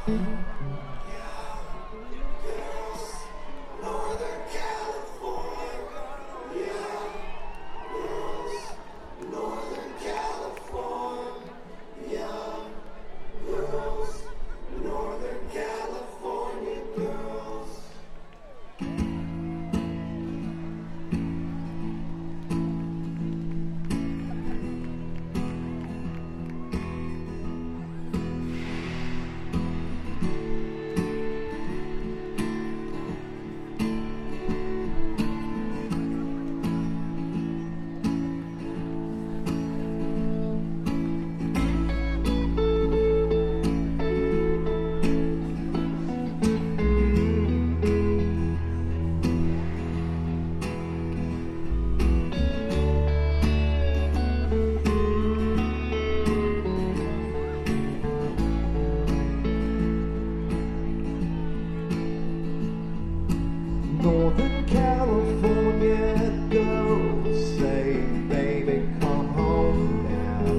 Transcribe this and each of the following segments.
Northern California girls say, baby, come home now.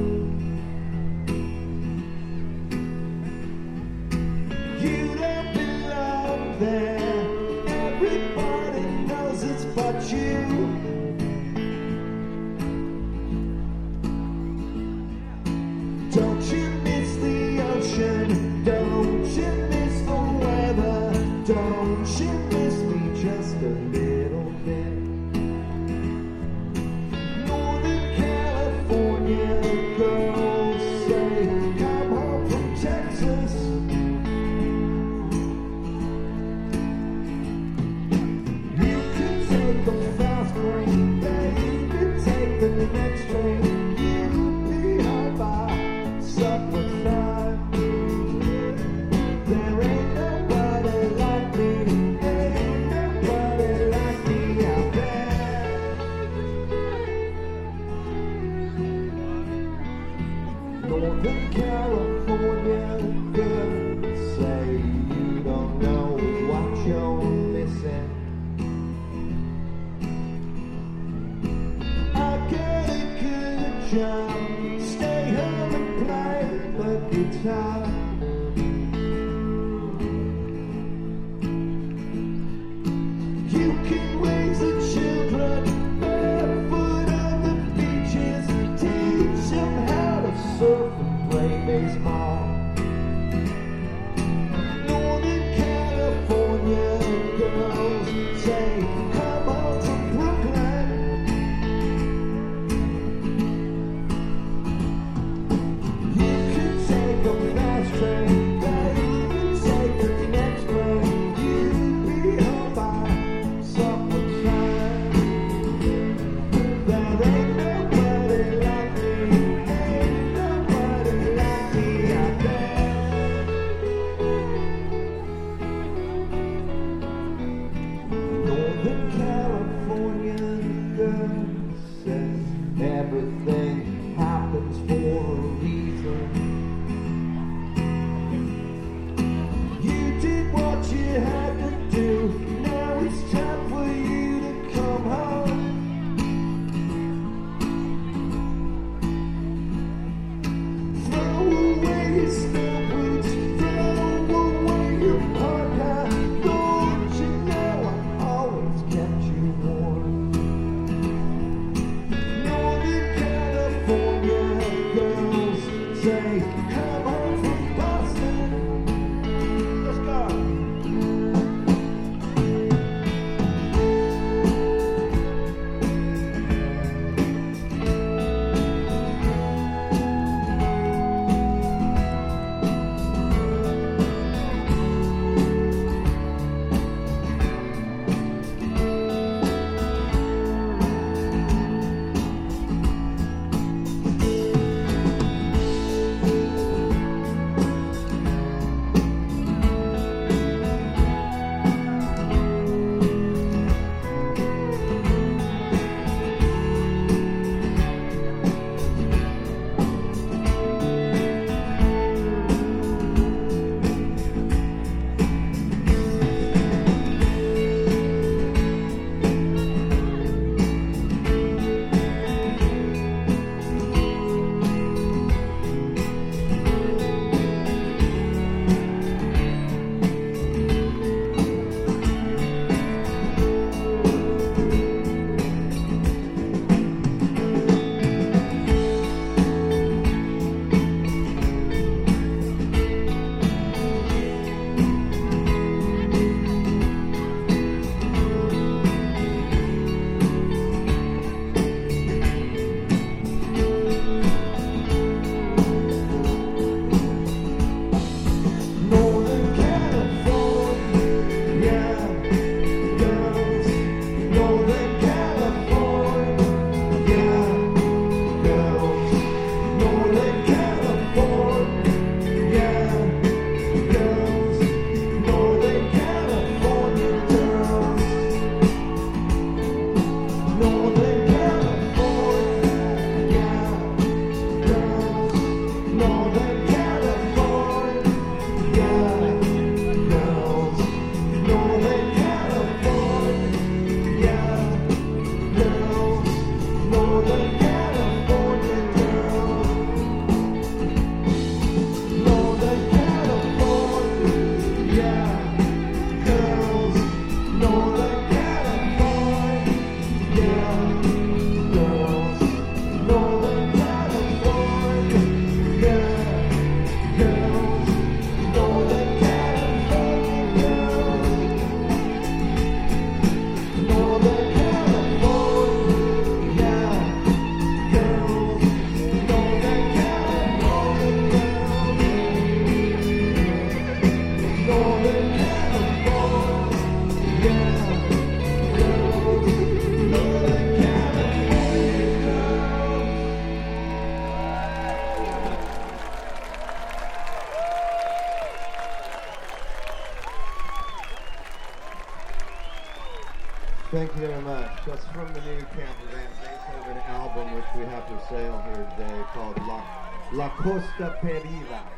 You don't belong there. Everybody knows it's but you. Don't you miss the ocean? Don't you miss the weather? Don't you miss me just a little bit? Northern California girls say, come home from Texas. You can take the fast train, baby, take the next train. You'll be home by supper time. There ain't nobody like me. Ain't nobody like me out there. Northern California girls say you don't know what you're missing. I get a good job, stay home and play the guitar. You can raise the children barefoot on the beaches, teach them how to surf and play baseball. Northern California girls say, come on to Brooklyn. You can take a fast train, baby, take the next train. You'll be home by summertime. There ain't nobody like me. Ain't nobody like me out there. Thank you very much. That's from the new Camper Van Beethoven album, which we have for sale here today, called La Costa Perida.